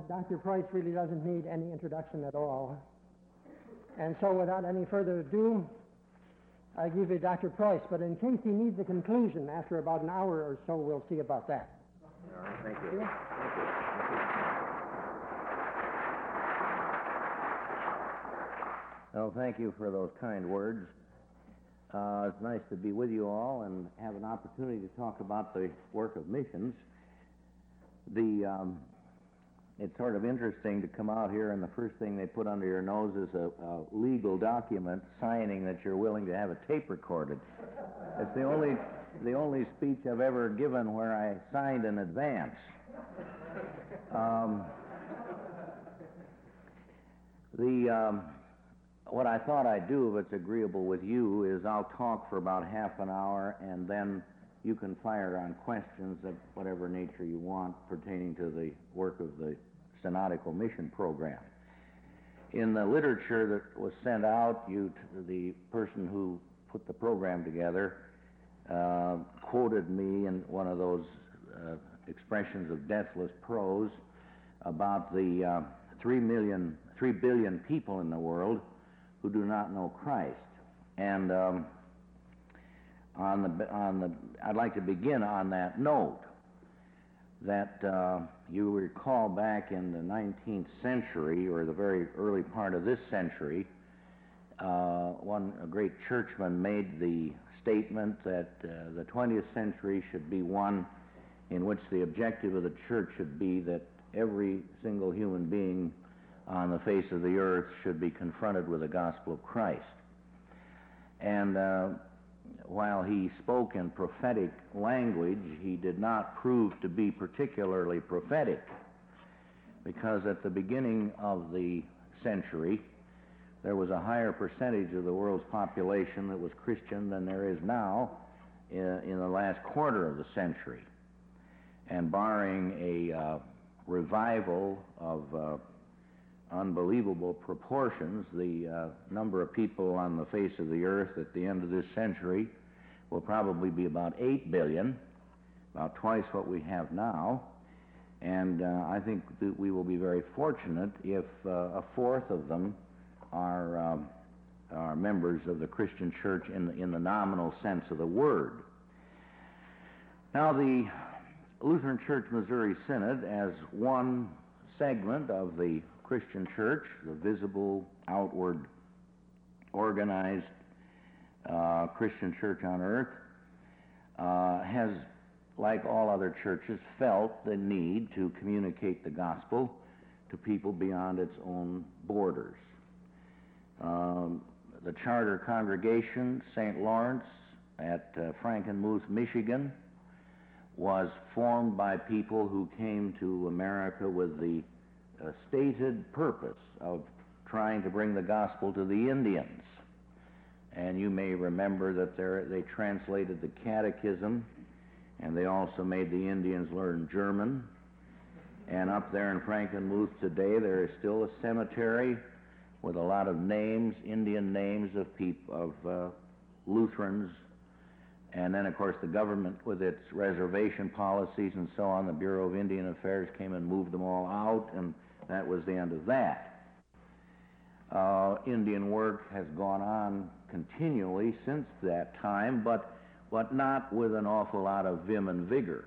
Dr. Preuss really doesn't need any introduction at all. And so without any further ado, I give you Dr. Preuss, but in case he needs a conclusion after about an hour or so, we'll see about that. All right, thank you. Well, thank you for those kind words. It's nice to be with you all and have an opportunity to talk about the work of missions. It's sort of interesting to come out here and the first thing they put under your nose is a legal document signing that you're willing to have a tape recorded. It's the only speech I've ever given where I signed in advance. What I thought I'd do, if it's agreeable with you, is I'll talk for about half an hour, and then you can fire on questions of whatever nature you want pertaining to the work of the Synodical Mission Program. In the literature that was sent out, the person who put the program together quoted me in one of those expressions of deathless prose about the 3 billion people in the world who do not know Christ. And I'd like to begin on that note, that you recall back in the 19th century, or the very early part of this century, a great churchman made the statement that the 20th century should be one in which the objective of the church should be that every single human being on the face of the earth should be confronted with the gospel of Christ. And while he spoke in prophetic language, he did not prove to be particularly prophetic, because at the beginning of the century, there was a higher percentage of the world's population that was Christian than there is now in the last quarter of the century. And barring a revival of unbelievable proportions, the number of people on the face of the earth at the end of this century will probably be about 8 billion, about twice what we have now. And I think that we will be very fortunate if a fourth of them are members of the Christian church in the nominal sense of the word. Now, the Lutheran Church Missouri Synod, as one segment of the Christian church, the visible, outward, organized Christian church on earth, has, like all other churches, felt the need to communicate the gospel to people beyond its own borders. The charter congregation, St. Lawrence at Frankenmuth, Michigan, was formed by people who came to America with the stated purpose of trying to bring the gospel to the Indians. And you may remember that they translated the catechism, and they also made the Indians learn German. And up there in Frankenmuth today, there is still a cemetery with a lot of names, Indian names of Lutherans. And then, of course, the government, with its reservation policies and so on, the Bureau of Indian Affairs came and moved them all out, and that was the end of that. Indian work has gone on continually since that time, but not with an awful lot of vim and vigor.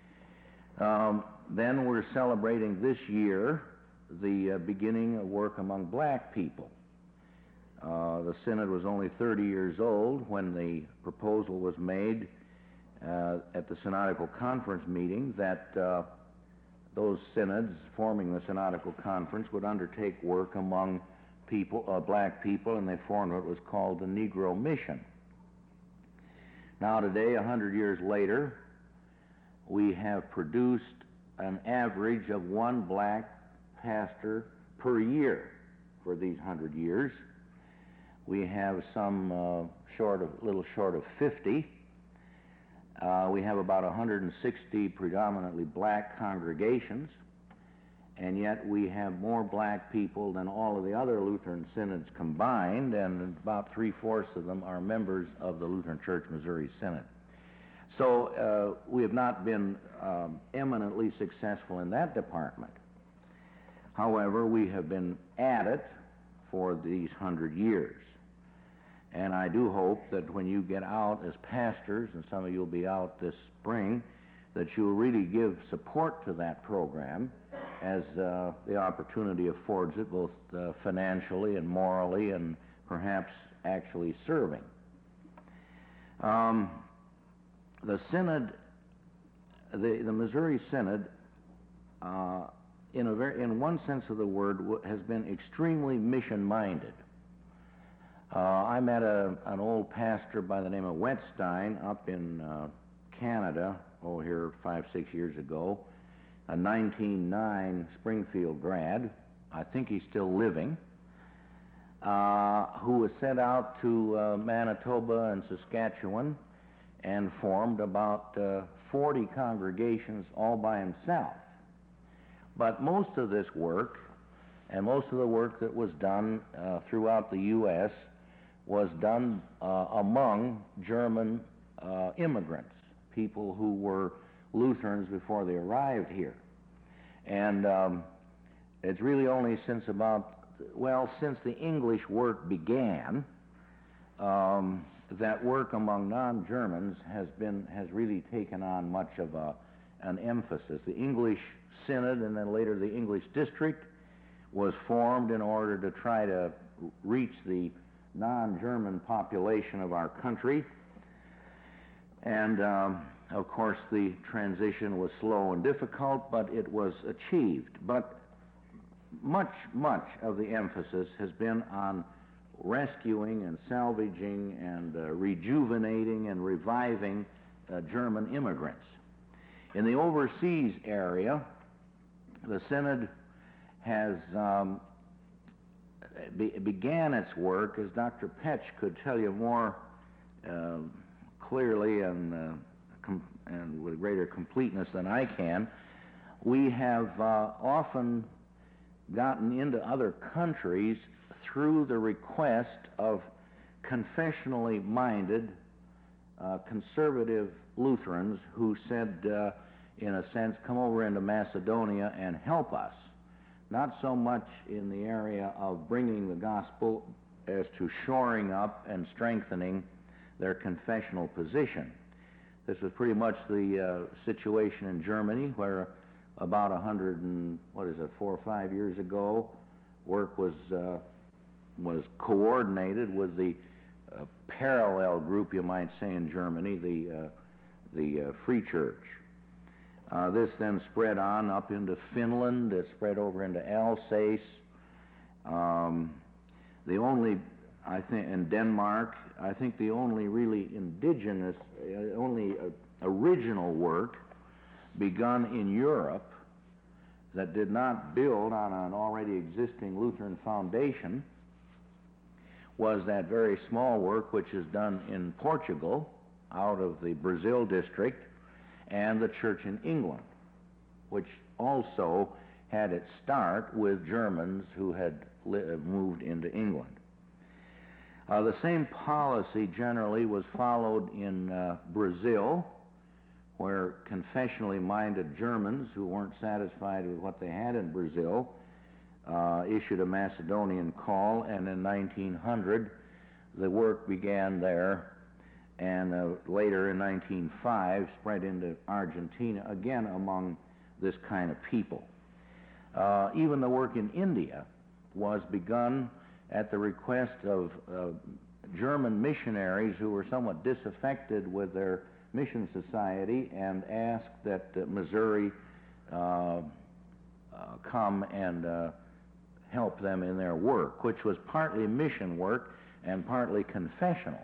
Then we're celebrating this year the beginning of work among black people. The Synod was only 30 years old when the proposal was made at the Synodical Conference meeting that those synods forming the Synodical Conference would undertake work among black people, and they formed what was called the Negro Mission. Now today, 100 years later, we have produced an average of one black pastor per year for these 100 years. We have some little short of 50. We have about 160 predominantly black congregations, and yet we have more black people than all of the other Lutheran synods combined, and about 3/4 of them are members of the Lutheran Church Missouri Synod. So we have not been eminently successful in that department. However, we have been at it for these 100 years. And I do hope that when you get out as pastors, and some of you will be out this spring, that you'll really give support to that program as the opportunity affords it, both financially and morally and perhaps actually serving. The Synod, the Missouri Synod, in one sense of the word, has been extremely mission-minded. I met an old pastor by the name of Wetstein up in Canada, here 5-6 years ago, a 1909 Springfield grad, I think he's still living, who was sent out to Manitoba and Saskatchewan and formed about 40 congregations all by himself. But most of this work, and most of the work that was done throughout the U.S., was done among German immigrants, people who were Lutherans before they arrived here. And it's really only since since the English work began, that work among non-Germans has really taken on much of an emphasis. The English Synod and then later the English District was formed in order to try to reach the non-German population of our country. And of course the transition was slow and difficult, but it was achieved. But much of the emphasis has been on rescuing and salvaging and rejuvenating and reviving German immigrants. In the overseas area, the Synod has began its work, as Dr. Petch could tell you more clearly and with greater completeness than I can. We have often gotten into other countries through the request of confessionally minded conservative Lutherans who said, in a sense, come over into Macedonia and help us. Not so much in the area of bringing the gospel as to shoring up and strengthening their confessional position. This was pretty much the situation in Germany, where about 4 or 5 years ago, work was coordinated with the parallel group, you might say, in Germany, the Free Church. This then spread on up into Finland. It spread over into Alsace. The only, I think, in Denmark, I think the only really indigenous, original work begun in Europe that did not build on an already existing Lutheran foundation was that very small work which is done in Portugal out of the Brazil district, and the church in England, which also had its start with Germans who had moved into England. The same policy generally was followed in Brazil, where confessionally minded Germans who weren't satisfied with what they had in Brazil issued a Macedonian call, and in 1900 the work began there, and later in 1905 spread into Argentina, again among this kind of people. Even the work in India was begun at the request of German missionaries who were somewhat disaffected with their mission society and asked that Missouri come and help them in their work, which was partly mission work and partly confessional.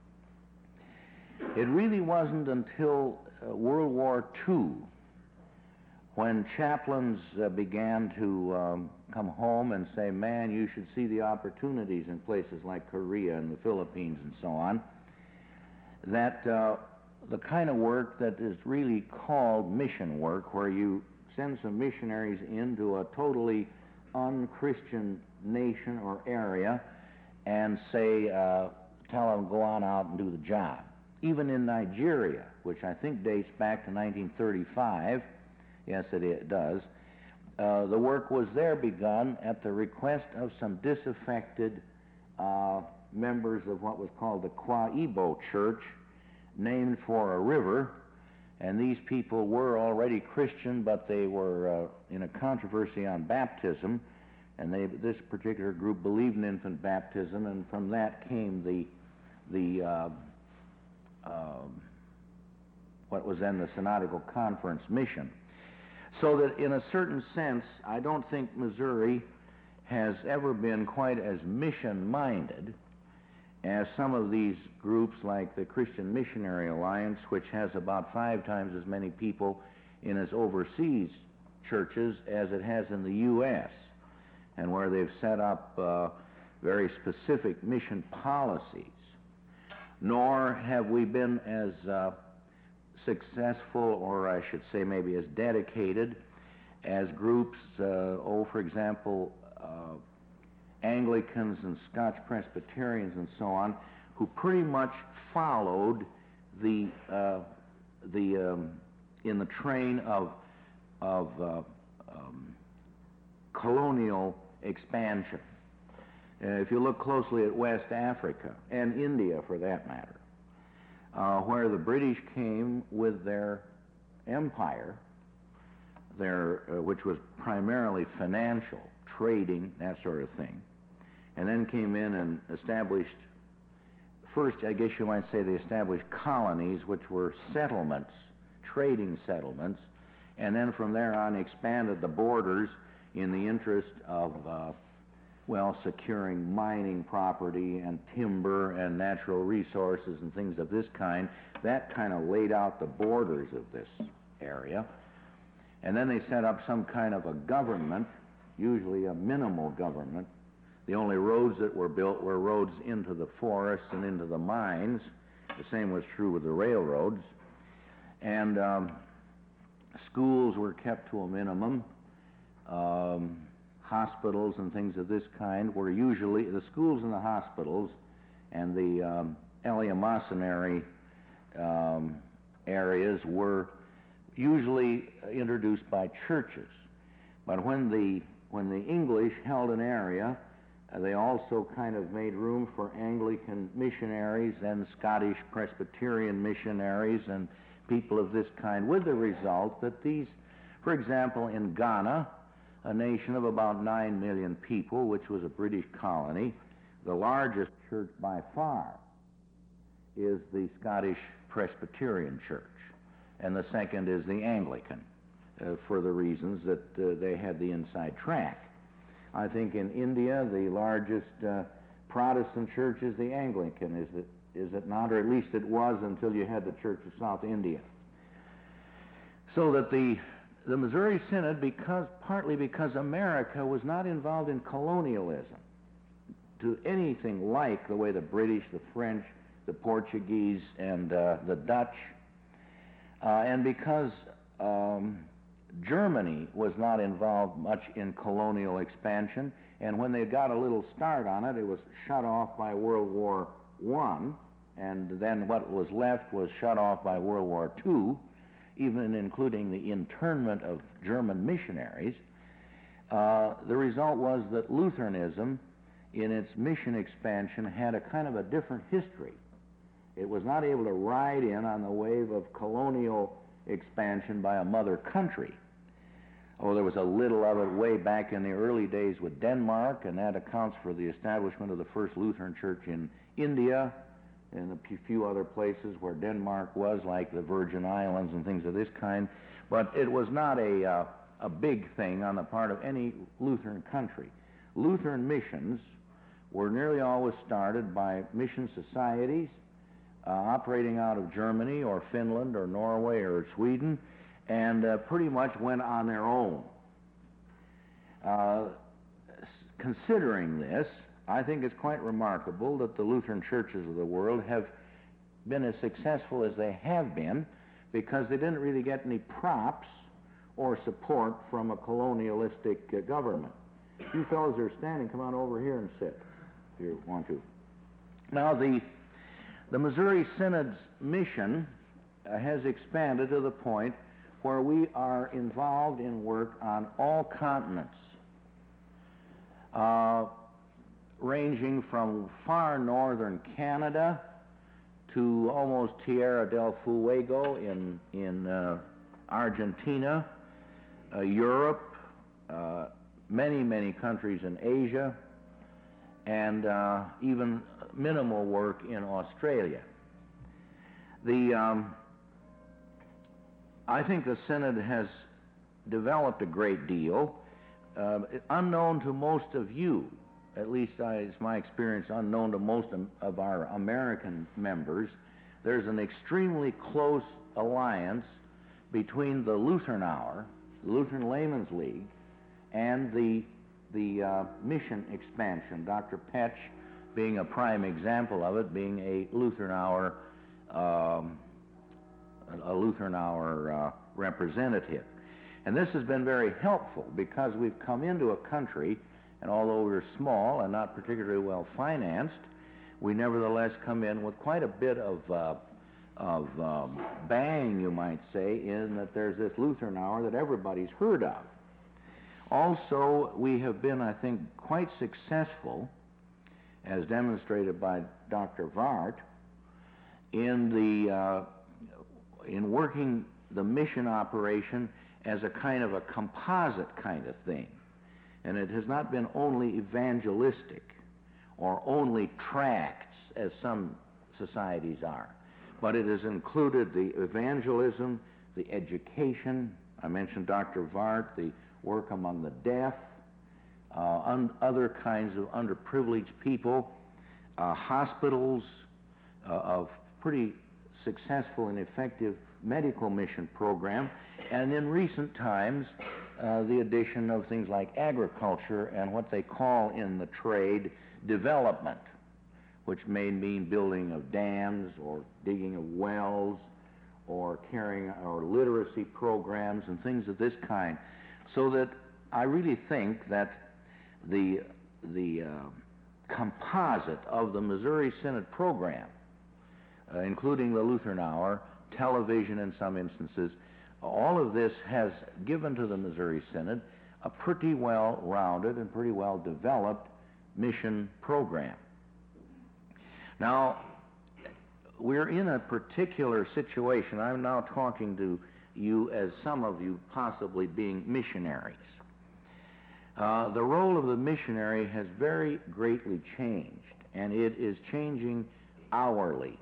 It really wasn't until World War II when chaplains began to come home and say, man, you should see the opportunities in places like Korea and the Philippines and so on, that the kind of work that is really called mission work, where you send some missionaries into a totally un-Christian nation or area and say, tell them go on out and do the job. Even in Nigeria, which I think dates back to 1935, yes it does, the work was there begun at the request of some disaffected members of what was called the Qua-Ibo Church, named for a river. And these people were already Christian, but they were in a controversy on baptism, and this particular group believed in infant baptism, and from that came what was then the Synodical Conference mission. So that in a certain sense, I don't think Missouri has ever been quite as mission-minded as some of these groups like the Christian Missionary Alliance, which has about 5 times as many people in its overseas churches as it has in the U.S., and where they've set up very specific mission policies. Nor have we been as successful, or I should say maybe as dedicated, as groups, for example, Anglicans and Scotch Presbyterians and so on, who pretty much followed in the train of colonial expansion. If you look closely at West Africa, and India for that matter, where the British came with their empire, which was primarily financial, trading, that sort of thing, and then came in and established, first, I guess you might say, they established colonies, which were settlements, trading settlements, and then from there on expanded the borders in the interest of, securing mining property and timber and natural resources and things of this kind. That kind of laid out the borders of this area. And then they set up some kind of a government, usually a minimal government. The only roads that were built were roads into the forests and into the mines. The same was true with the railroads. And schools were kept to a minimum. Hospitals and things of this kind were usually, the schools and the hospitals and the eleemosynary areas were usually introduced by churches. But when the English held an area, they also kind of made room for Anglican missionaries and Scottish Presbyterian missionaries and people of this kind, with the result that these, for example, in Ghana, a nation of about 9 million people, which was a British colony, the largest church by far is the Scottish Presbyterian Church, and the second is the Anglican, for the reasons that they had the inside track. I think in India, the largest Protestant church is the Anglican, is it not? Or at least it was until you had the Church of South India. So that the Missouri Synod, partly because America was not involved in colonialism to anything like the way the British, the French, the Portuguese, and the Dutch, and because Germany was not involved much in colonial expansion, and when they got a little start on it, it was shut off by World War I, and then what was left was shut off by World War II, even including the internment of German missionaries. The result was that Lutheranism, in its mission expansion, had a kind of a different history. It was not able to ride in on the wave of colonial expansion by a mother country. Oh, there was a little of it way back in the early days with Denmark, and that accounts for the establishment of the first Lutheran church in India and a few other places where Denmark was, like the Virgin Islands and things of this kind. But it was not a big thing on the part of any Lutheran country. Lutheran missions were nearly always started by mission societies operating out of Germany or Finland or Norway or Sweden, and pretty much went on their own. Considering this, I think it's quite remarkable that the Lutheran churches of the world have been as successful as they have been, because they didn't really get any props or support from a colonialistic government. You fellows are standing, come on over here and sit, if you want to. Now, the Missouri Synod's mission has expanded to the point where we are involved in work on all continents, ranging from far northern Canada to almost Tierra del Fuego in Argentina, Europe, many countries in Asia, and even minimal work in Australia. I think the Synod has developed a great deal, unknown to most of you, at least it's my experience, unknown to most of our American members. There's an extremely close alliance between the Lutheran Hour, the Lutheran Laymen's League, and the mission expansion, Dr. Petch being a prime example of it, being a Lutheran Hour representative. And this has been very helpful because we've come into a country, and although we're small and not particularly well financed, we nevertheless come in with quite a bit of bang, you might say, in that there's this Lutheran Hour that everybody's heard of. Also, we have been, I think, quite successful, as demonstrated by Dr. Vart, in working the mission operation as a kind of a composite kind of thing. And it has not been only evangelistic or only tracts, as some societies are, but it has included the evangelism, the education. I mentioned Dr. Vart, the work among the deaf, other kinds of underprivileged people, hospitals, of pretty successful and effective medical mission program, and in recent times, the addition of things like agriculture and what they call in the trade development, which may mean building of dams or digging of wells or carrying or literacy programs and things of this kind. So that I really think that the composite of the Missouri Synod program, including the Lutheran Hour, television in some instances, all of this has given to the Missouri Synod a pretty well-rounded and pretty well-developed mission program. Now, we're in a particular situation. I'm now talking to you as some of you possibly being missionaries. The role of the missionary has very greatly changed, and it is changing hourly.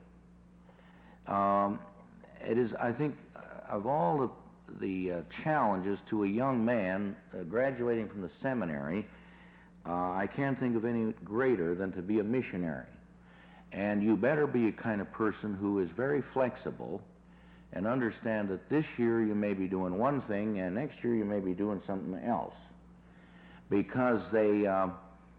It is, I think, of all the challenges to a young man graduating from the seminary, I can't think of any greater than to be a missionary. And you better be a kind of person who is very flexible and understand that this year you may be doing one thing and next year you may be doing something else. Because the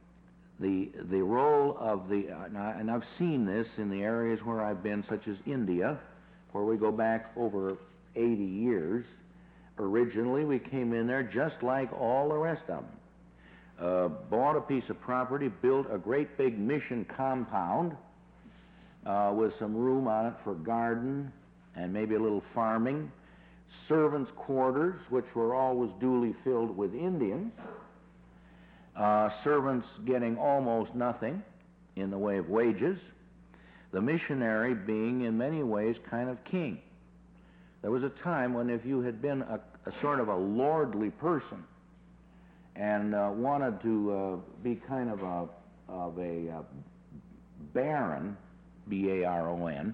role of and I've seen this in the areas where I've been, such as India, where we go back over 80 years. Originally, we came in there just like all the rest of them. Bought a piece of property, built a great big mission compound with some room on it for garden and maybe a little farming. Servants' quarters, which were always duly filled with Indians. Servants getting almost nothing in the way of wages. The missionary being in many ways kind of king. There was a time when if you had been a sort of a lordly person and wanted to be kind of a baron, B-A-R-O-N,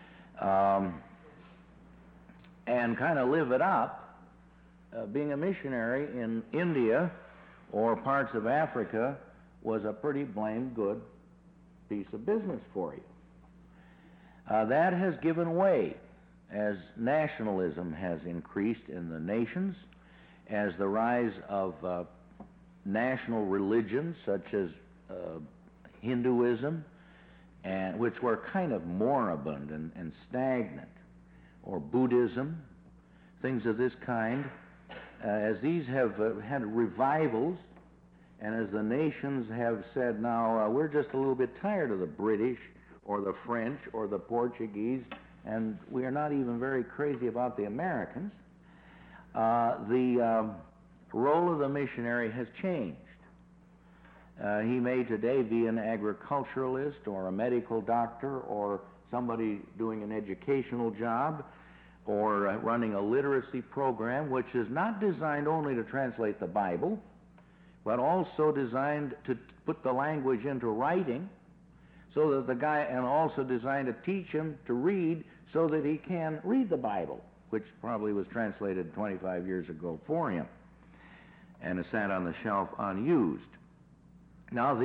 and kind of live it up, being a missionary in India or parts of Africa was a pretty blamed good piece of business for you. That has given way as nationalism has increased in the nations, as the rise of national religions such as Hinduism, and which were kind of moribund and stagnant, or Buddhism, things of this kind, as these have had revivals, and as the nations have said, now we're just a little bit tired of the British or the French or the Portuguese, and we are not even very crazy about the Americans. the role of the missionary has changed. He may today be an agriculturalist or a medical doctor or somebody doing an educational job or running a literacy program, which is not designed only to translate the Bible, but also designed to put the language into writing, so that the guy, and also designed to teach him to read so that he can read the Bible, which probably was translated 25 years ago for him and has sat on the shelf unused. Now,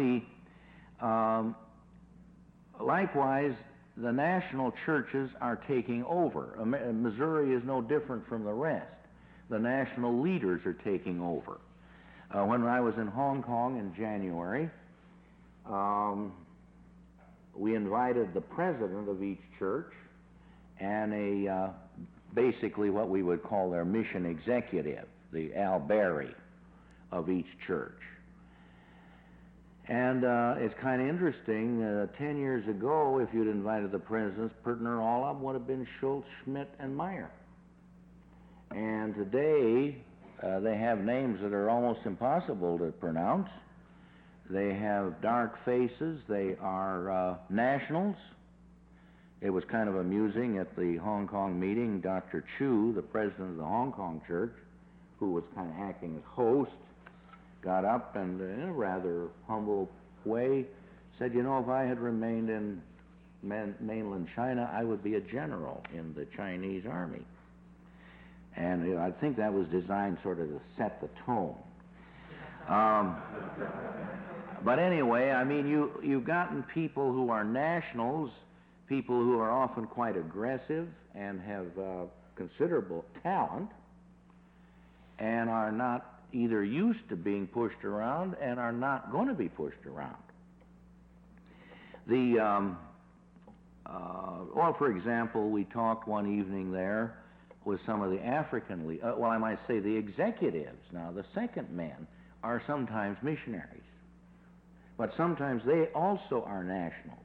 likewise, the national churches are taking over. Missouri is no different from the rest. The national leaders are taking over. When I was in Hong Kong in January, we invited the president of each church and basically what we would call their mission executive, the Al Berry of each church. And it's kind of interesting, 10 years ago, if you'd invited the presidents, pretty near all of them would have been Schultz, Schmidt, and Meyer. And today, they have names that are almost impossible to pronounce. They have dark faces. They are nationals. It was kind of amusing at the Hong Kong meeting. Dr. Chu, the president of the Hong Kong church, who was kind of acting as host, got up and in a rather humble way said, you know, if I had remained in mainland China, I would be a general in the Chinese army. And I think that was designed sort of to set the tone. But anyway, I mean, you've gotten people who are nationals, people who are often quite aggressive and have considerable talent, and are not either used to being pushed around and are not going to be pushed around. For example, we talked one evening there with some of the African, I might say the executives. Now, the second men are sometimes missionaries, but sometimes they also are nationals.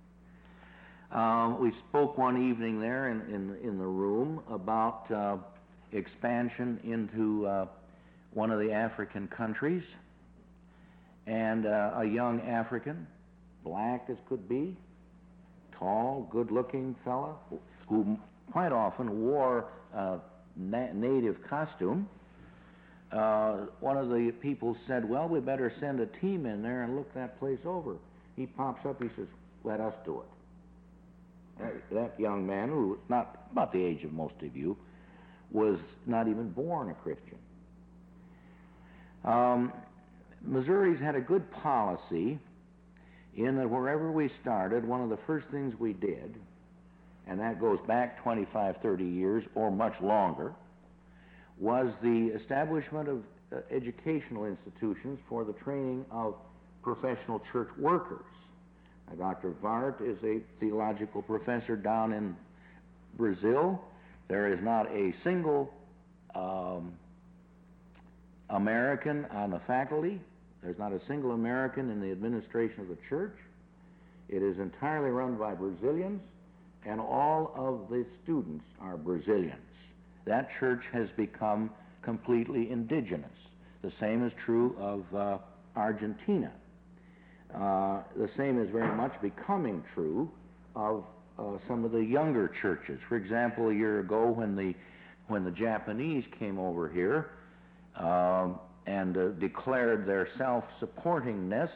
We spoke one evening there in the room about expansion into one of the African countries, and a young African, black as could be, tall, good-looking fella, who quite often wore a native costume. One of the people said, well, we better send a team in there and look that place over. He pops up, he says, let us do it. That young man, who not about the age of most of you, was not even born a Christian. Missouri's had a good policy in that wherever we started, one of the first things we did, and that goes back 25, 30 years or much longer, was the establishment of educational institutions for the training of professional church workers. Now, Dr. Vart is a theological professor down in Brazil. There is not a single American on the faculty. There's not a single American in the administration of the church. It is entirely run by Brazilians, and all of the students are Brazilians. That church has become completely indigenous. The same is true of Argentina. The same is very much becoming true of some of the younger churches. For example, a year ago when the Japanese came over here and declared their self-supportingness,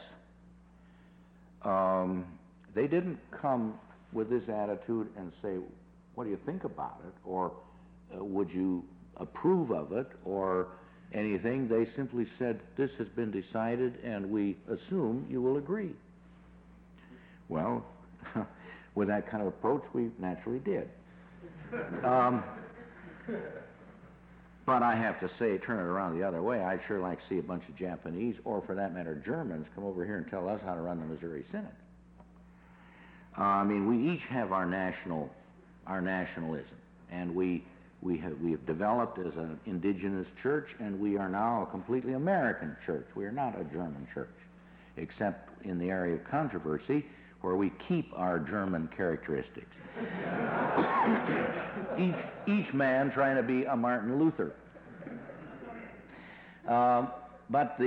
they didn't come with this attitude and say, what do you think about it? Or would you approve of it? Or anything. They simply said, this has been decided and we assume you will agree. Well, with that kind of approach, we naturally did. But I have to say, turn it around the other way, I'd sure like to see a bunch of Japanese, or for that matter, Germans, come over here and tell us how to run the Missouri Synod. I mean, we each have our nationalism, and we have developed as an indigenous church, and we are now a completely American church. We are not a German church, except in the area of controversy, where we keep our German characteristics. each man trying to be a Martin Luther. But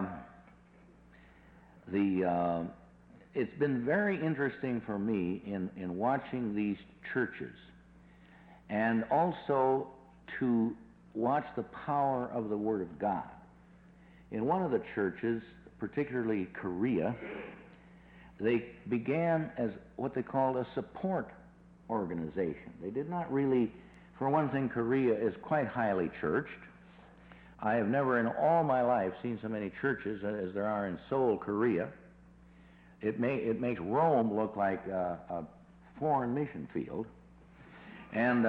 it's been very interesting for me in watching these churches, and also to watch the power of the Word of God. In one of the churches, particularly Korea, they began as what they called a support organization. They did not really, for one thing, Korea is quite highly churched. I have never in all my life seen so many churches as there are in Seoul, Korea. It makes Rome look like a foreign mission field. And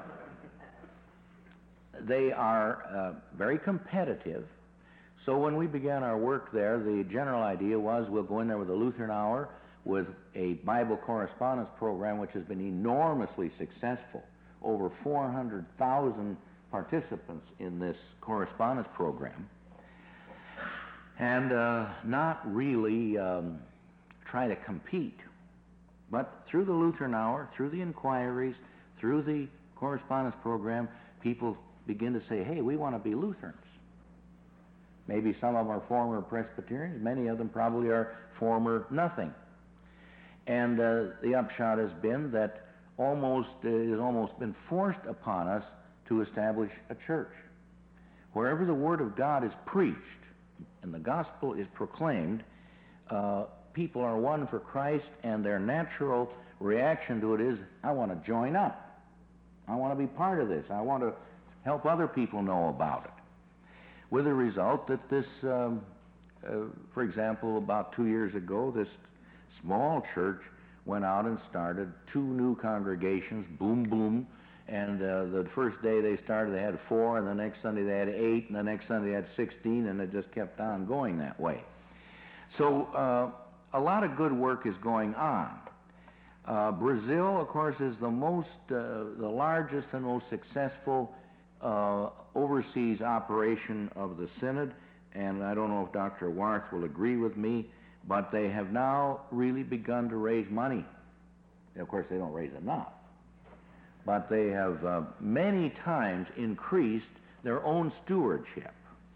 they are very competitive. So when we began our work there, the general idea was we'll go in there with a Lutheran Hour, with a Bible correspondence program which has been enormously successful. Over 400,000 participants in this correspondence program. And not really try to compete, but through the Lutheran Hour, through the inquiries, through the correspondence program, people begin to say, hey, we want to be Lutherans. Maybe some of them are former Presbyterians, many of them probably are former nothing. And the upshot has been that it has almost been forced upon us to establish a church. Wherever the Word of God is preached and the gospel is proclaimed, people are won for Christ, and their natural reaction to it is, I want to join up. I want to be part of this. I want to help other people know about it. With the result that this, for example, about 2 years ago, this small church went out and started 2 new congregations, boom, boom, and the first day they started they had 4, and the next Sunday they had 8, and the next Sunday they had 16, and it just kept on going that way. So a lot of good work is going on. Brazil, of course, is the largest and most successful overseas operation of the Synod, and I don't know if Dr. Warth will agree with me, but they have now really begun to raise money. And of course, they don't raise enough, but they have many times increased their own stewardship.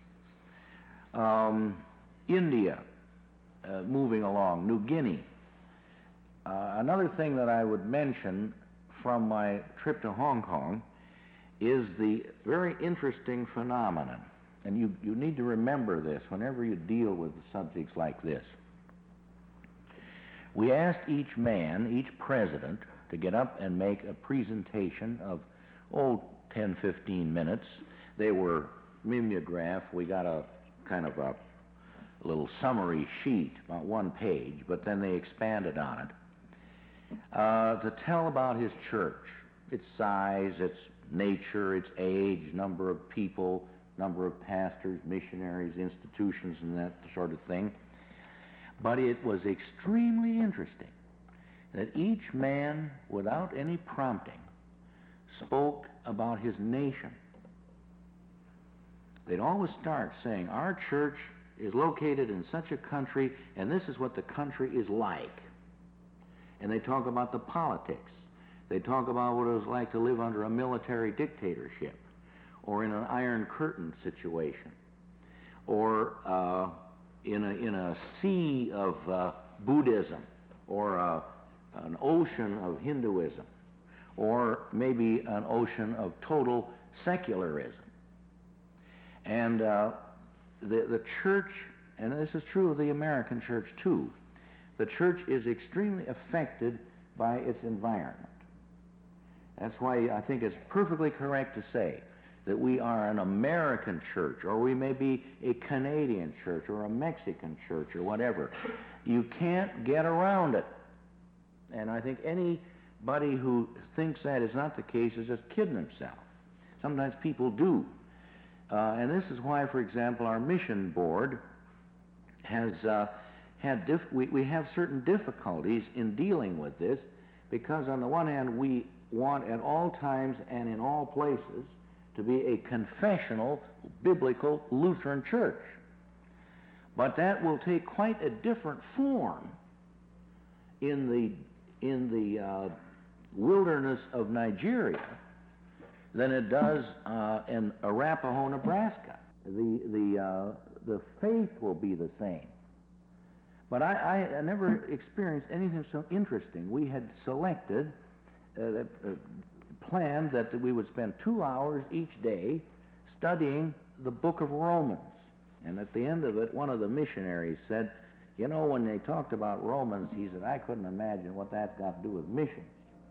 India, moving along, New Guinea. Another thing that I would mention from my trip to Hong Kong is the very interesting phenomenon, and you need to remember this whenever you deal with subjects like this. We asked each man, each president, to get up and make a presentation of, 10, 15 minutes. They were mimeographed. We got a kind of a little summary sheet, about 1 page, but then they expanded on it, to tell about his church, its size, its nature, its age, number of people, number of pastors, missionaries, institutions, and that sort of thing. But it was extremely interesting that each man, without any prompting, spoke about his nation. They'd always start saying, our church is located in such a country, and this is what the country is like. And they talk about the politics. They talk about what it was like to live under a military dictatorship, or in an Iron Curtain situation, or in a sea of Buddhism, or an ocean of Hinduism, or maybe an ocean of total secularism. And the church, and this is true of the American church too, the church is extremely affected by its environment. That's why I think it's perfectly correct to say that we are an American church, or we may be a Canadian church, or a Mexican church, or whatever. You can't get around it. And I think anybody who thinks that is not the case is just kidding himself. Sometimes people do. And this is why, for example, our mission board has we have certain difficulties in dealing with this, because on the one hand we want at all times and in all places to be a confessional, biblical Lutheran church. But that will take quite a different form in the wilderness of Nigeria than it does in Arapahoe, Nebraska. the faith will be the same. But I never experienced anything so interesting. We had selected, planned that we would spend 2 hours each day studying the book of Romans. And at the end of it, one of the missionaries said, you know, when they talked about Romans, he said, I couldn't imagine what that's got to do with missions.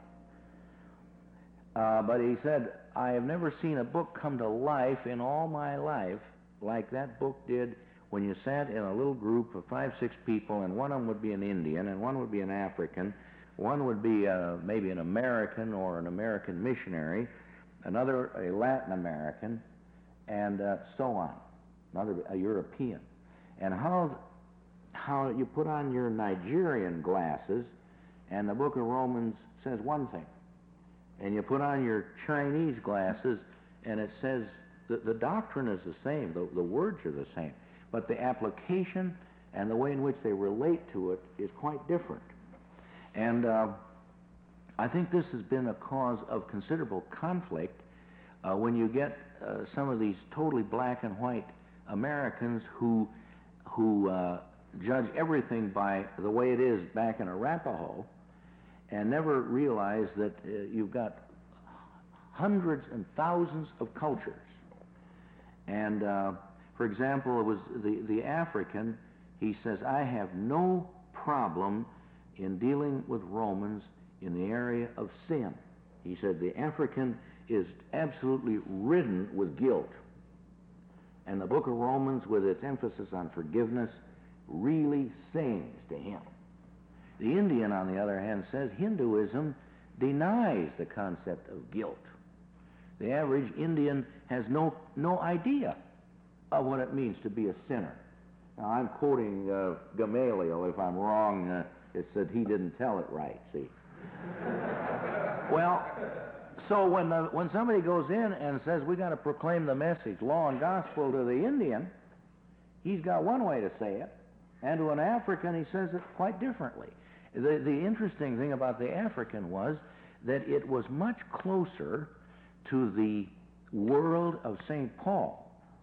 But he said, I have never seen a book come to life in all my life like that book did when you sat in a little group of 5, 6 people, and one of them would be an Indian, and one would be an African, one would be maybe an American or an American missionary, another a Latin American, and so on, another a European. And how you put on your Nigerian glasses, and the book of Romans says one thing, and you put on your Chinese glasses, and it says the doctrine is the same, the words are the same, but the application and the way in which they relate to it is quite different. And I think this has been a cause of considerable conflict when you get some of these totally black and white Americans who judge everything by the way it is back in Arapahoe, and never realize that you've got hundreds and thousands of cultures. And for example, it was the African, he says, I have no problem in dealing with Romans in the area of sin. He said the African is absolutely ridden with guilt. And the book of Romans, with its emphasis on forgiveness, really sings to him. The Indian, on the other hand, says Hinduism denies the concept of guilt. The average Indian has no idea of what it means to be a sinner. Now, I'm quoting Gamaliel. If I'm wrong, it said he didn't tell it right, see. Well, so when somebody goes in and says, we got to proclaim the message, law and gospel, to the Indian, he's got one way to say it, and to an African, he says it quite differently. The interesting thing about the African was that it was much closer to the world of St. Paul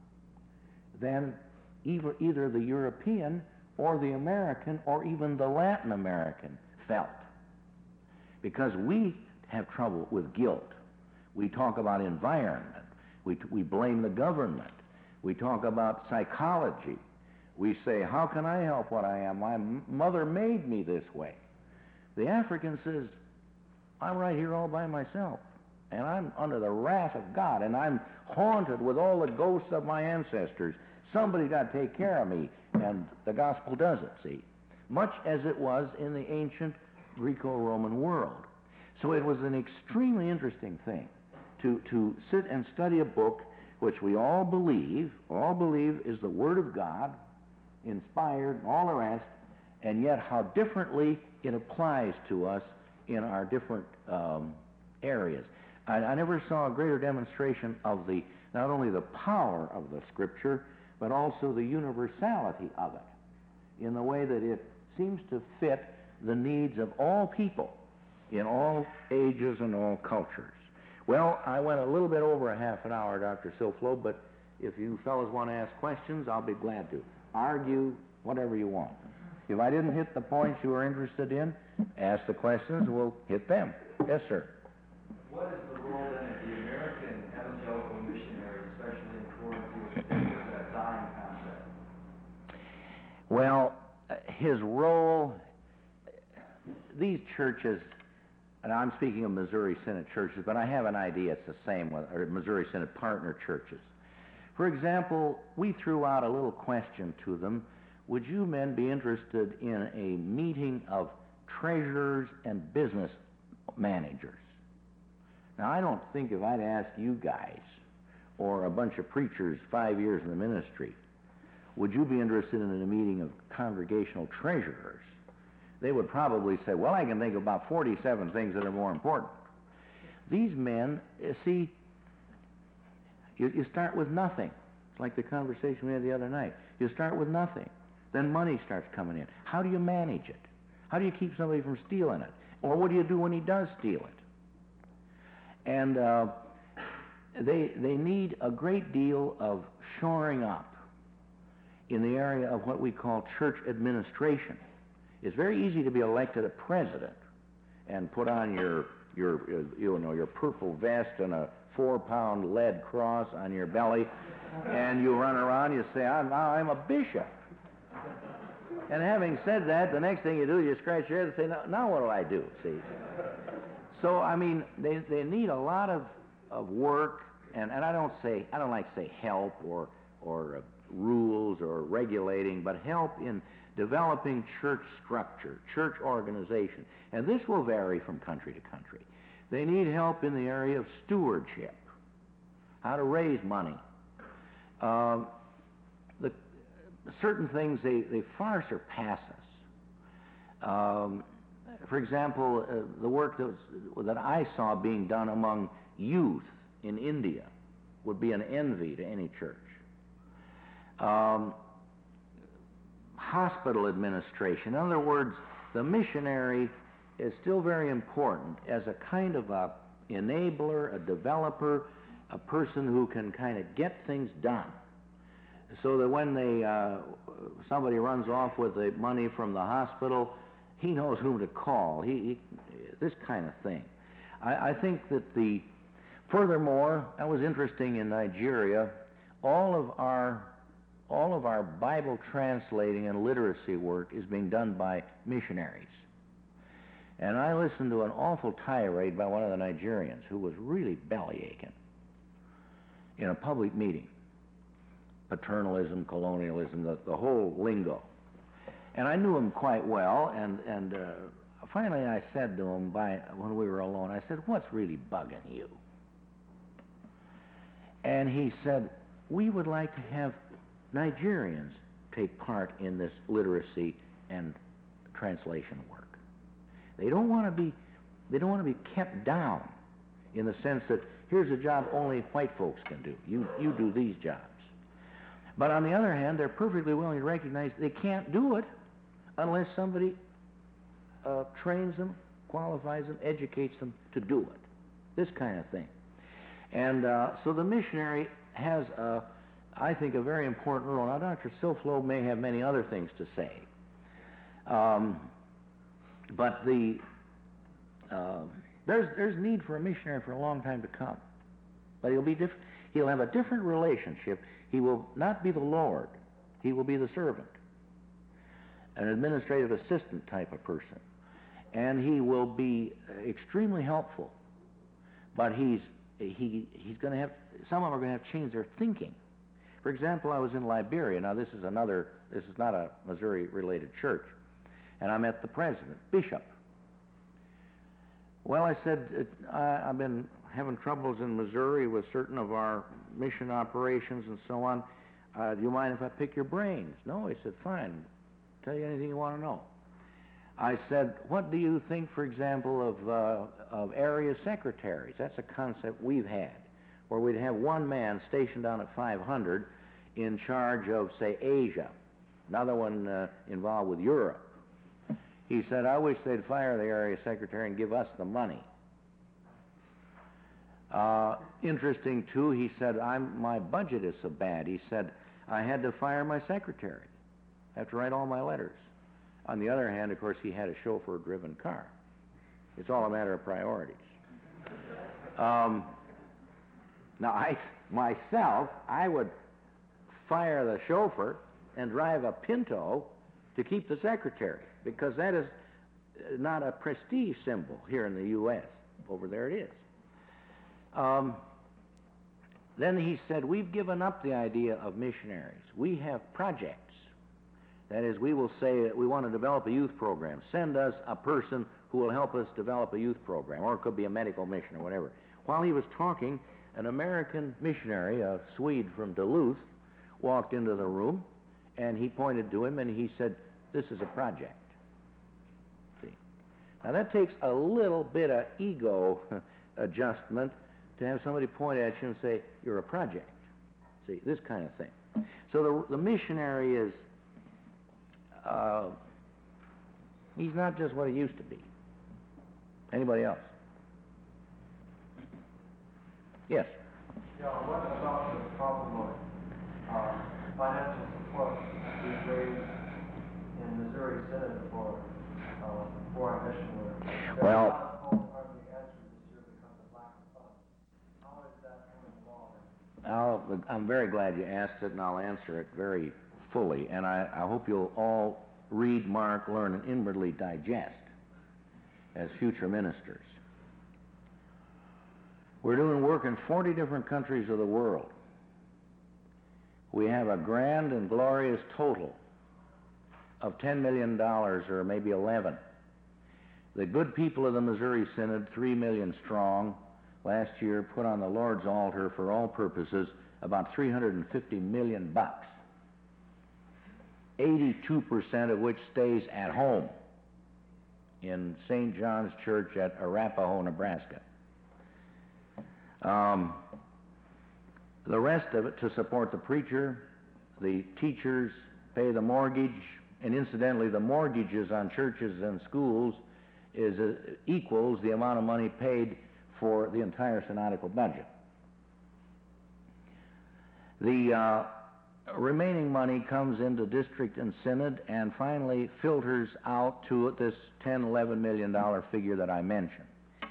than either the European or the American or even the Latin American felt. Because we have trouble with guilt. We talk about environment. We blame the government. We talk about psychology. We say, how can I help what I am? My mother made me this way. The African says, I'm right here all by myself, and I'm under the wrath of God, and I'm haunted with all the ghosts of my ancestors. Somebody's got to take care of me, and the gospel does it, see? Much as it was in the ancient Greco-Roman world. So it was an extremely interesting thing to sit and study a book which we all believe is the Word of God, inspired, and all the rest, and yet how differently it applies to us in our different areas. I never saw a greater demonstration of not only the power of the Scripture, but also the universality of it, in the way that it seems to fit the needs of all people in all ages and all cultures. Well, I went a little bit over a half an hour, Dr. Silflo, but if you fellows want to ask questions, I'll be glad to. Argue, whatever you want. If I didn't hit the points you were interested in, ask the questions, we'll hit them. Yes, sir. What is the role then of the American evangelical missionary, especially in Florida, with that dying concept? Well, his role, these churches, and I'm speaking of Missouri Synod churches, but I have an idea it's the same with Missouri Synod partner churches. For example, we threw out a little question to them. Would you men be interested in a meeting of treasurers and business managers? Now, I don't think if I'd asked you guys or a bunch of preachers 5 years in the ministry, would you be interested in a meeting of congregational treasurers? They would probably say, well, I can think of about 47 things that are more important. These men, see, you start with nothing. It's like the conversation we had the other night. You start with nothing. Then money starts coming in. How do you manage it? How do you keep somebody from stealing it? Or what do you do when he does steal it? And they need a great deal of shoring up in the area of what we call church administration. It's very easy to be elected a president and put on your purple vest and a 4-pound lead cross on your belly, and you run around, you say, I'm a bishop. And having said that, the next thing you do, you scratch your head and say, now what do I do, see? So, I mean, they need a lot of work, and I don't like to say help or rules or regulating, but help in developing church structure, church organization. And this will vary from country to country. They need help in the area of stewardship, how to raise money. Certain things, they far surpass us. For example, the work that I saw being done among youth in India would be an envy to any church. Hospital administration. In other words, the missionary is still very important as a kind of a enabler, a developer, a person who can kind of get things done, so that when somebody runs off with the money from the hospital, he knows whom to call. This kind of thing. I think that furthermore, that was interesting in Nigeria. All of our Bible translating and literacy work is being done by missionaries. And I listened to an awful tirade by one of the Nigerians who was really bellyaching in a public meeting. Paternalism, colonialism, the whole lingo. And I knew him quite well, and finally I said to him, when we were alone, I said, "What's really bugging you?" And he said, "We would like to have Nigerians take part in this literacy and translation work. They don't want to be kept down in the sense that here's a job only white folks can do. You do these jobs." But on the other hand, they're perfectly willing to recognize they can't do it unless somebody trains them, qualifies them, educates them to do it. This kind of thing. And so the missionary has, I think, a very important role. Now, Dr. Silflo may have many other things to say. But there's need for a missionary for a long time to come. But he'll have a different relationship. He will not be the Lord. He will be the servant, an administrative assistant type of person. And he will be extremely helpful. But he's going to have, some of them are going to have to change their thinking. For example, I was in Liberia. Now, this is not a Missouri-related church. And I met the president, Bishop. Well, I said, I've been having troubles in Missouri with certain of our mission operations and so on. Do you mind if I pick your brains? No, he said, fine. Tell you anything you want to know. I said, what do you think, for example, of area secretaries? That's a concept we've had, where we'd have one man stationed down at 500 in charge of, say, Asia, another one involved with Europe. He said, I wish they'd fire the area secretary and give us the money. Interesting, too, he said, my budget is so bad. He said, I had to fire my secretary. I have to write all my letters. On the other hand, of course, he had a chauffeur-driven car. It's all a matter of priorities. Now, I would fire the chauffeur and drive a Pinto to keep the secretary, because that is not a prestige symbol here in the U.S. Over there it is. Then he said, we've given up the idea of missionaries. We have projects. That is, we will say that we want to develop a youth program. Send us a person who will help us develop a youth program, or it could be a medical mission or whatever. While he was talking, an American missionary, a Swede from Duluth, walked into the room, and he pointed to him and he said, this is a project. See? Now that takes a little bit of ego adjustment to have somebody point at you and say, you're a project. See, this kind of thing. So the missionary is, he's not just what he used to be. Anybody else? Yes. Now, what about the problem of financial support being raised in Missouri Synod for foreign mission work? Well, There's a lot of calls hardly answered this year because of lack of funds. How is that coming along? I'm very glad you asked it, and I'll answer it very fully. And I hope you'll all read, mark, learn, and inwardly digest as future ministers. We're doing work in 40 different countries of the world. We have a grand and glorious total of $10 million, or maybe 11. The good people of the Missouri Synod, 3 million strong, last year put on the Lord's altar for all purposes about $350 million, 82% of which stays at home in St. John's Church at Arapahoe, Nebraska. The rest of it to support the preacher, the teachers, pay the mortgage, and incidentally the mortgages on churches and schools equals the amount of money paid for the entire synodical budget. The remaining money comes into district and synod and finally filters out to this $10, $11 million figure that I mentioned.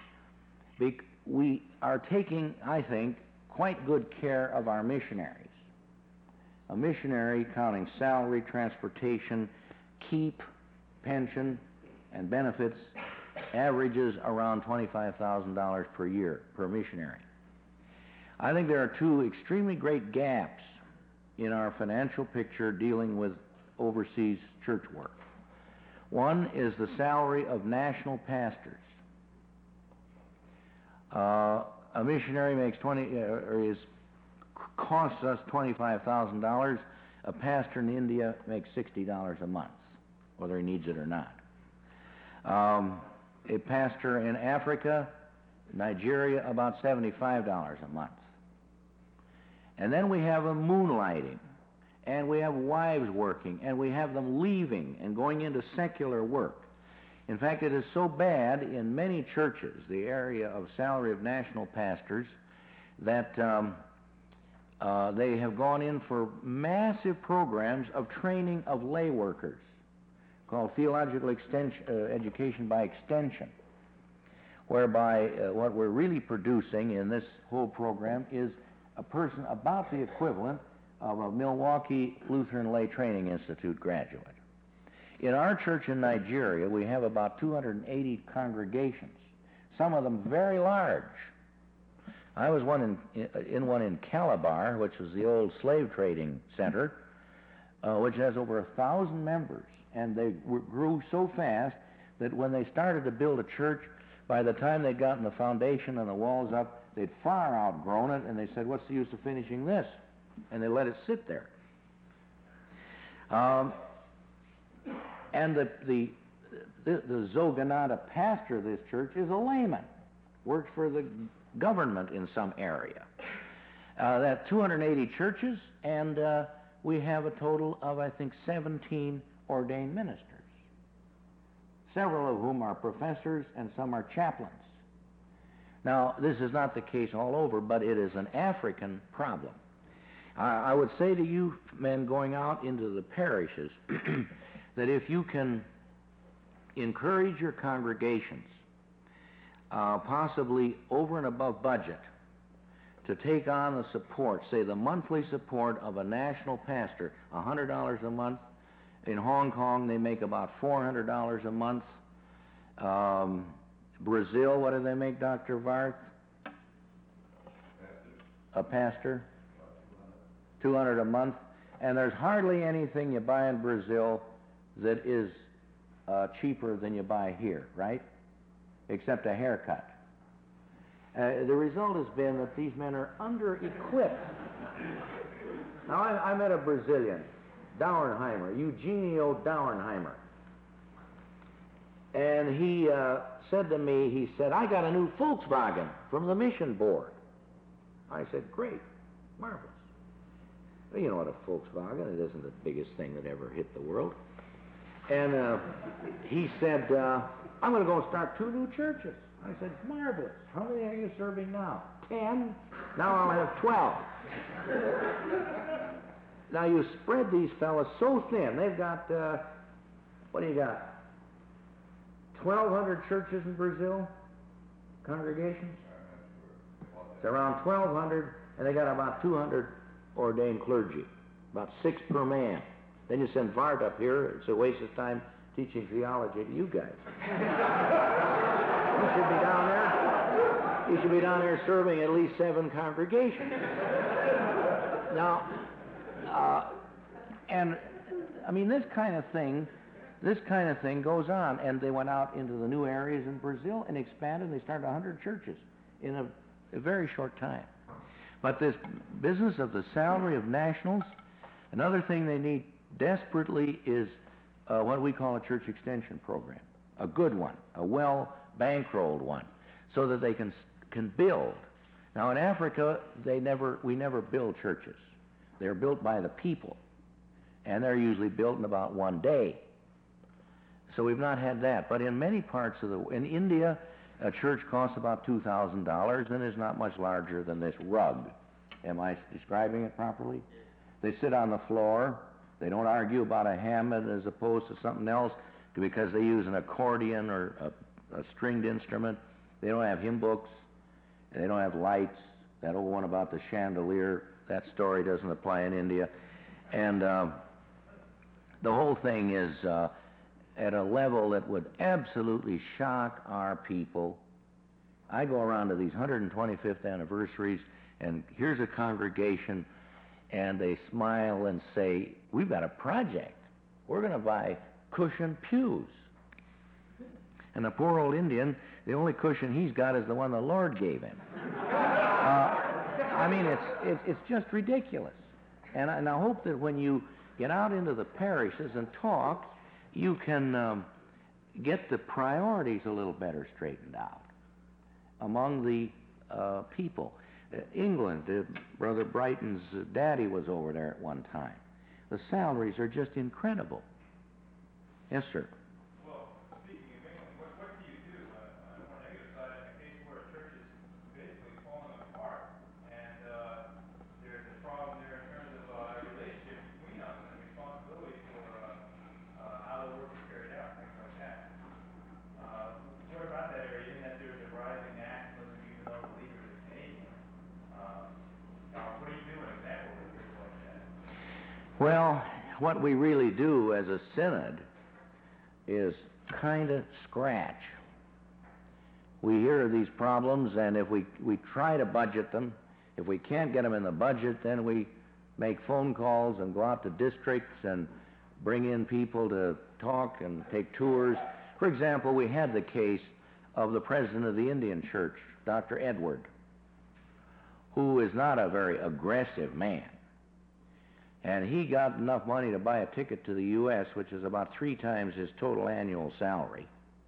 We are taking, I think, quite good care of our missionaries. A missionary, counting salary, transportation, keep, pension, and benefits, averages around $25,000 per year per missionary. I think there are two extremely great gaps in our financial picture dealing with overseas church work. One is the salary of national pastors. A missionary makes costs us $25,000. A pastor in India makes $60 a month, whether he needs it or not. A pastor in Africa, Nigeria, about $75 a month. And then we have a moonlighting, and we have wives working, and we have them leaving and going into secular work. In fact, it is so bad in many churches, the area of salary of national pastors, that they have gone in for massive programs of training of lay workers called theological education by extension, whereby what we're really producing in this whole program is a person about the equivalent of a Milwaukee Lutheran Lay Training Institute graduate. In our church in Nigeria, we have about 280 congregations, some of them very large. I was in one in Calabar, which was the old slave trading center, which has over 1,000 members. And they grew so fast that when they started to build a church, by the time they'd gotten the foundation and the walls up, they'd far outgrown it, and they said, "What's the use of finishing this?" And they let it sit there. And the Zoganada pastor of this church is a layman, works for the government in some area. That 280 churches, and we have a total of, I think, 17 ordained ministers, several of whom are professors and some are chaplains. Now, this is not the case all over, but it is an African problem. I would say to you men going out into the parishes that if you can encourage your congregations, possibly over and above budget, to take on the support, say the monthly support of a national pastor, $100 a month. In Hong Kong, they make about $400 a month. Brazil, what do they make, Dr. Varth? A pastor? $200 a month. And there's hardly anything you buy in Brazil that is cheaper than you buy here, right? Except a haircut. The result has been that these men are under-equipped. Now, I met a Brazilian, Dauernheimer, Eugenio Dauernheimer. And he said to me, he said, "I got a new Volkswagen from the mission board." I said, "Great, marvelous." Well, you know what a Volkswagen, it isn't the biggest thing that ever hit the world. And he said, "I'm going to go start 2 new churches." I said, "Marvelous. How many are you serving now?" 10, now I'll have 12. Now you spread these fellas so thin, they've got, what do you got? 1,200 churches in Brazil? Congregations? It's around 1,200, and they got about 200 ordained clergy, about 6 per man. Then you send Vart up here, it's a waste of time teaching theology to you guys. You should be down there serving at least 7 congregations. Now, and I mean, this kind of thing goes on, and they went out into the new areas in Brazil and expanded, and they started 100 churches in a very short time. But this business of the salary of nationals, another thing they need desperately is what we call a church extension program, a good one, a well-bankrolled one, so that they can build. Now in Africa, we never build churches. They're built by the people, and they're usually built in about one day. So we've not had that. But in many parts in India, a church costs about $2,000 and is not much larger than this rug. Am I describing it properly? They sit on the floor. They don't argue about a Hammond as opposed to something else because they use an accordion or a stringed instrument. They don't have hymn books. They don't have lights. That old one about the chandelier, that story doesn't apply in India. And the whole thing is at a level that would absolutely shock our people. I go around to these 125th anniversaries, and here's a congregation, and they smile and say, we've got a project. We're going to buy cushioned pews. And the poor old Indian, the only cushion he's got is the one the Lord gave him. I mean, it's just ridiculous. And I hope that when you get out into the parishes and talk, you can get the priorities a little better straightened out among the people. England, Brother Brighton's daddy was over there at one time. The salaries are just incredible. Yes, sir. Well, speaking of England, what do you do on the negative side in a case where a church is basically falling apart and there's a problem there in terms of a relationship between us and responsibility for how the work is carried out, things like that. What about that area, in that there's a rising nationalism even though the leader is Canadian? What do you do in an example of a like that? Well, what we really do as a synod is kind of scratch. We hear these problems, and if we try to budget them, if we can't get them in the budget, then we make phone calls and go out to districts and bring in people to talk and take tours. For example, we had the case of the president of the Indian Church, Dr. Edward, who is not a very aggressive man. And he got enough money to buy a ticket to the U.S., which is about 3 times his total annual salary,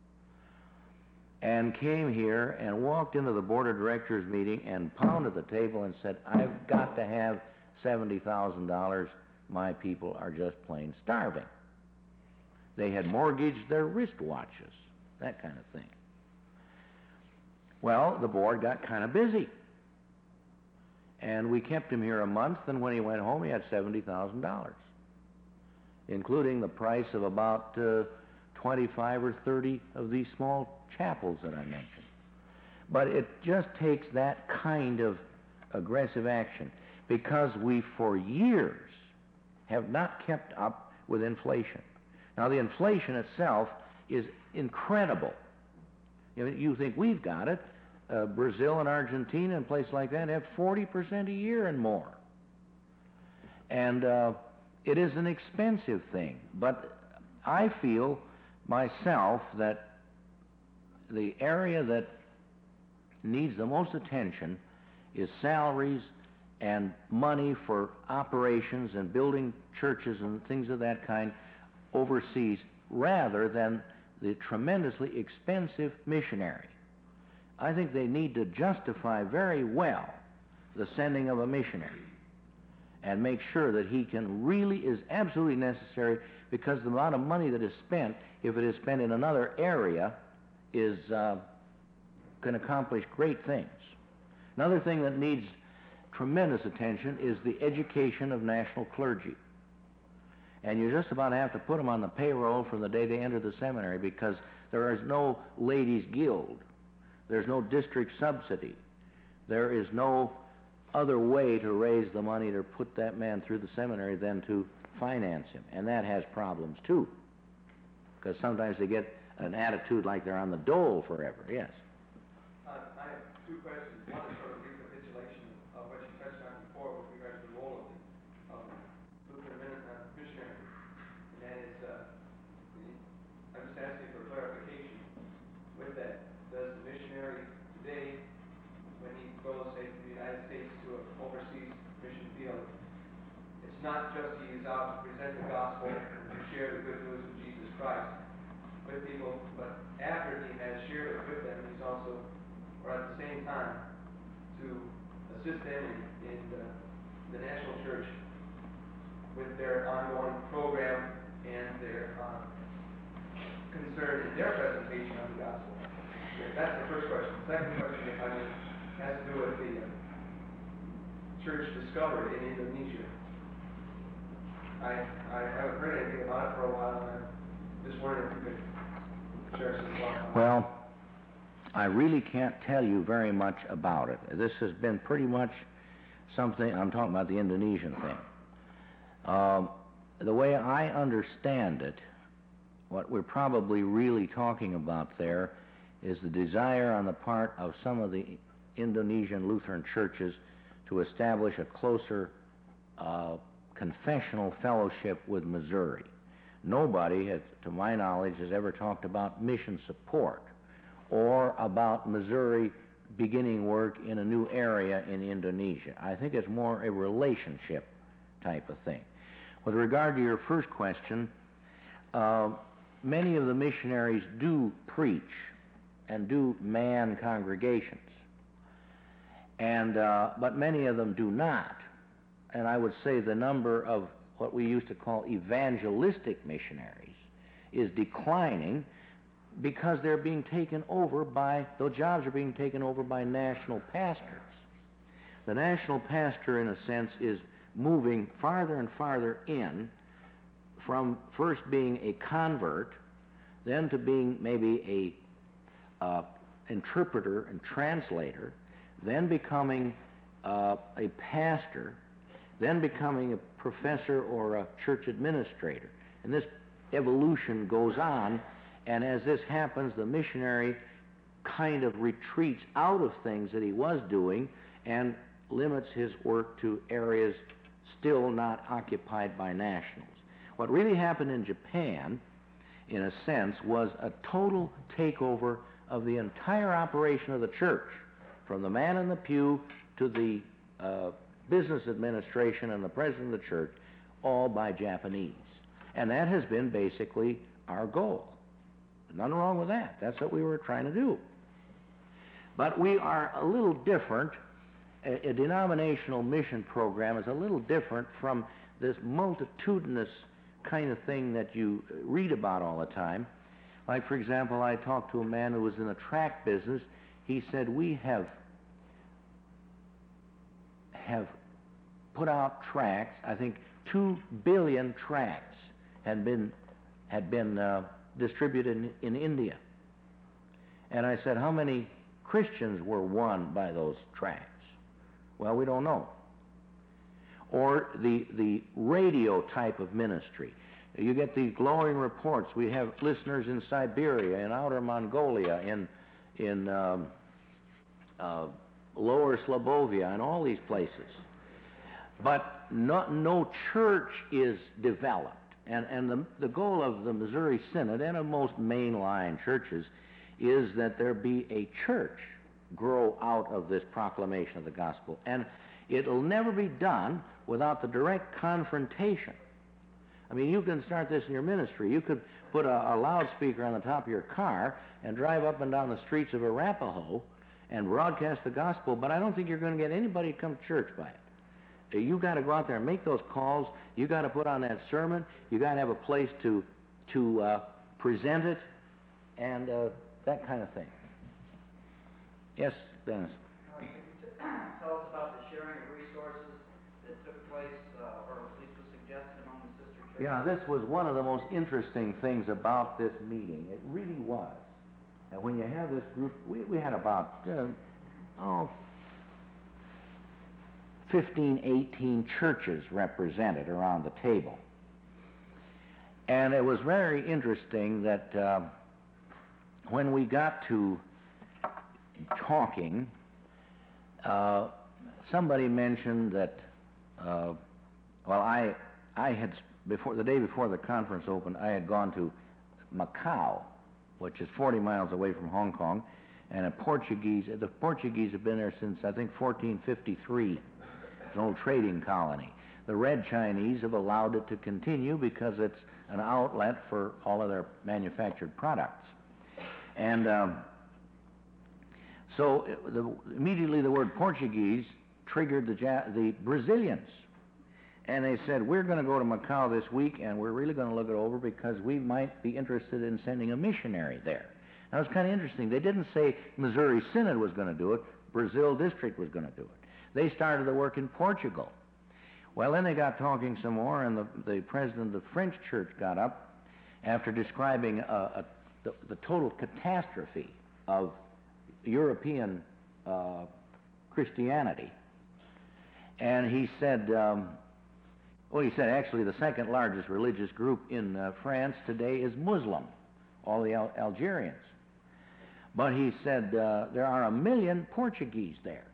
and came here and walked into the board of directors meeting and pounded the table and said, I've got to have $70,000. My people are just plain starving. They had mortgaged their wristwatches, that kind of thing. Well, the board got kind of busy. And we kept him here a month, and when he went home, he had $70,000, including the price of about 25 or 30 of these small chapels that I mentioned. But it just takes that kind of aggressive action, because we, for years, have not kept up with inflation. Now, the inflation itself is incredible. You think we've got it. Brazil and Argentina and places like that have 40% a year and more. And it is an expensive thing. But I feel myself that the area that needs the most attention is salaries and money for operations and building churches and things of that kind overseas, rather than the tremendously expensive missionary. I think they need to justify very well the sending of a missionary and make sure that he really is absolutely necessary, because the amount of money that is spent, if it is spent in another area, can accomplish great things. Another thing that needs tremendous attention is the education of national clergy. And you just about have to put them on the payroll from the day they enter the seminary, because there is no ladies' guild. There's no district subsidy. There is no other way to raise the money to put that man through the seminary than to finance him. And that has problems too, because sometimes they get an attitude like they're on the dole forever. Yes? I have two questions. One is sort of recapitulation of what you touched on before with regard to the role of Lutheran missionary. And that is, I'm just asking for clarification with that. Does the missionary today, when he goes, say, to the United States to an overseas mission field, it's not just he is out to present the gospel and to share the good news of Jesus Christ with people, but after he has shared it with them, he's also, or at the same time, to assist them in the national church with their ongoing program and their concern in their presentation of the gospel. That's the first question. The second question, if I may, has to do with the church discovered in Indonesia. I haven't heard anything about it for a while, and I'm just wondering if you could share some thoughts on it. Well, I really can't tell you very much about it. This has been pretty much something, I'm talking about the Indonesian thing. The way I understand it, what we're probably really talking about there is the desire on the part of some of the Indonesian Lutheran churches to establish a closer confessional fellowship with Missouri. Nobody, to my knowledge, has ever talked about mission support or about Missouri beginning work in a new area in Indonesia. I think it's more a relationship type of thing. With regard to your first question, many of the missionaries do preach and do man congregations, but many of them do not. And I would say the number of what we used to call evangelistic missionaries is declining, because they're being taken over by, those jobs are being taken over by national pastors. The national pastor, in a sense, is moving farther and farther in from first being a convert, then to being maybe a interpreter and translator, then becoming a pastor, then becoming a professor or a church administrator. And this evolution goes on, and as this happens, the missionary kind of retreats out of things that he was doing and limits his work to areas still not occupied by nationals. What really happened in Japan, in a sense, was a total takeover of the entire operation of the church, from the man in the pew to the business administration and the president of the church, all by Japanese. And that has been basically our goal. Nothing wrong with that. That's what we were trying to do. But we are a little different. A denominational mission program is a little different from this multitudinous kind of thing that you read about all the time. Like, for example, I talked to a man who was in the tract business. He said, we have put out tracts. I think 2 billion tracts had been distributed in India. And I said, how many Christians were won by those tracts? Well, we don't know. Or the radio type of ministry. You get these glowing reports. We have listeners in Siberia, in outer Mongolia, in lower Slobovia, and all these places. But no church is developed. And the goal of the Missouri Synod and of most mainline churches is that there be a church grow out of this proclamation of the gospel. And it'll never be done without the direct confrontation. I mean, you can start this in your ministry. You could put a loudspeaker on the top of your car and drive up and down the streets of Arapahoe and broadcast the gospel, but I don't think you're going to get anybody to come to church by it. You got to go out there and make those calls. You got to put on that sermon. You got to have a place to present it, and that kind of thing. Yes, Dennis. tell us about the sharing of resources that took place, or at least was suggested among the sister churches? Yeah, this was one of the most interesting things about this meeting. It really was. And when you have this group, we had about 15, 18 churches represented around the table. And it was very interesting that when we got to talking, somebody mentioned that, I had, the day before the conference opened, I had gone to Macau, which is 40 miles away from Hong Kong, and the Portuguese have been there since, I think, 1453. It's an old trading colony. The Red Chinese have allowed it to continue because it's an outlet for all of their manufactured products. And immediately the word Portuguese triggered the Brazilians. And they said, we're going to go to Macau this week, and we're really going to look it over because we might be interested in sending a missionary there. That was kind of interesting. They didn't say Missouri Synod was going to do it. Brazil District was going to do it. They started the work in Portugal. Well, then they got talking some more, and the president of the French church got up after describing the total catastrophe of European Christianity. And he said, he said actually the second largest religious group in France today is Muslim, all the Algerians. But he said there are 1 million Portuguese there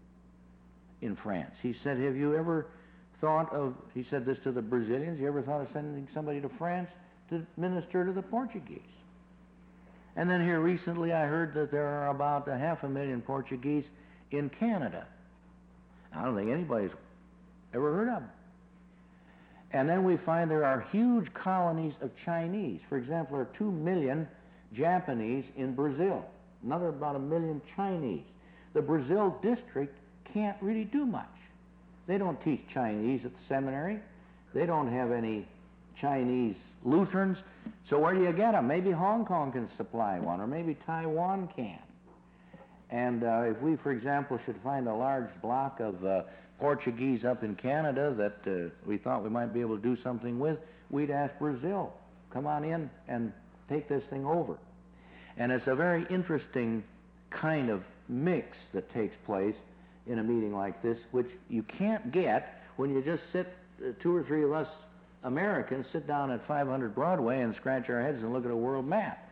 in France. He said, have you ever thought of, he said this to the Brazilians, you ever thought of sending somebody to France to minister to the Portuguese? And then here recently I heard that there are about 500,000 Portuguese in Canada. I don't think anybody's ever heard of them. And then we find there are huge colonies of Chinese. For example, there are 2 million Japanese in Brazil. Another about 1 million Chinese. The Brazil district can't really do much. They don't teach Chinese at the seminary. They don't have any Chinese Lutherans. So where do you get them? Maybe Hong Kong can supply one, or maybe Taiwan can. And if we, for example, should find a large block of Portuguese up in Canada that we thought we might be able to do something with, we'd ask Brazil, come on in and take this thing over. And it's a very interesting kind of mix that takes place in a meeting like this, which you can't get when you just sit, 2 or 3 of us Americans sit down at 500 Broadway and scratch our heads and look at a world map.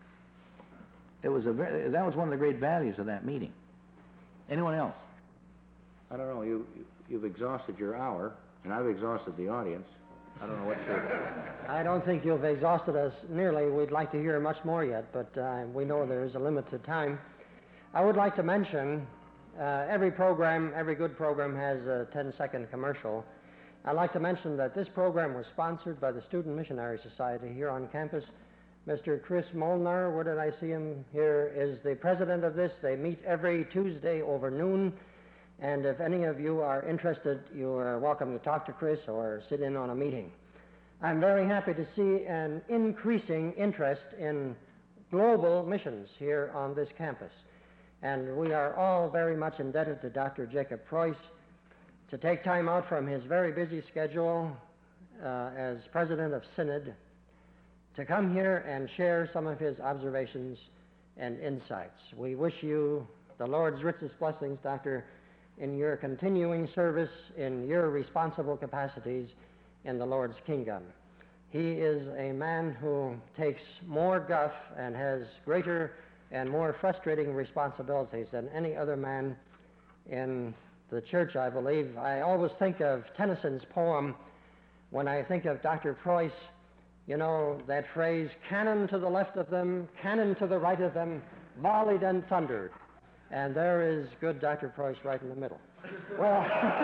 That was one of the great values of that meeting. Anyone else? I don't know. You've exhausted your hour, and I've exhausted the audience. I don't know what you're... I don't think you've exhausted us nearly. We'd like to hear much more yet, but we know there's a limited time. I would like to mention every good program has a 10-second commercial. I'd like to mention that this program was sponsored by the Student Missionary Society here on campus. Mr. Chris Molnar, where did I see him? Here is the president of this. They meet every Tuesday over noon. And if any of you are interested, you are welcome to talk to Chris or sit in on a meeting. I'm very happy to see an increasing interest in global missions here on this campus. And we are all very much indebted to Dr. Jacob Preuss to take time out from his very busy schedule as president of Synod to come here and share some of his observations and insights. We wish you the Lord's richest blessings, Doctor, in your continuing service, in your responsible capacities in the Lord's kingdom. He is a man who takes more guff and has greater and more frustrating responsibilities than any other man in the church, I believe. I always think of Tennyson's poem when I think of Dr. Preuss. You know, that phrase, cannon to the left of them, cannon to the right of them, volleyed and thundered. And there is good Dr. Preuss right in the middle. Well,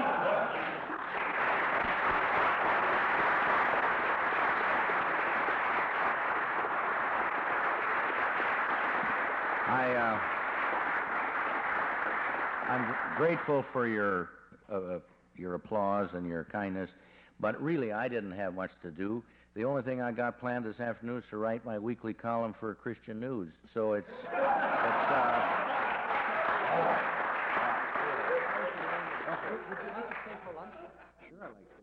I'm grateful for your applause and your kindness, but really I didn't have much to do. The only thing I got planned this afternoon is to write my weekly column for Christian News. So it's I like